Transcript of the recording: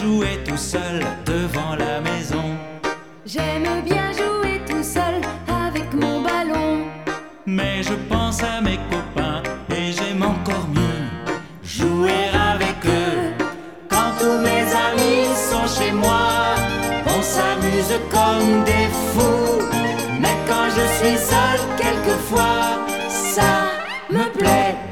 jouer tout seul devant la maison. J'aime bien jouer tout seul avec mon ballon. Mais je pense à mes copains et j'aime encore mieux jouer avec eux. Quand tous mes amis sont chez moi, on s'amuse comme des fous. Mais quand je suis seul, quelquefois, ça me plaît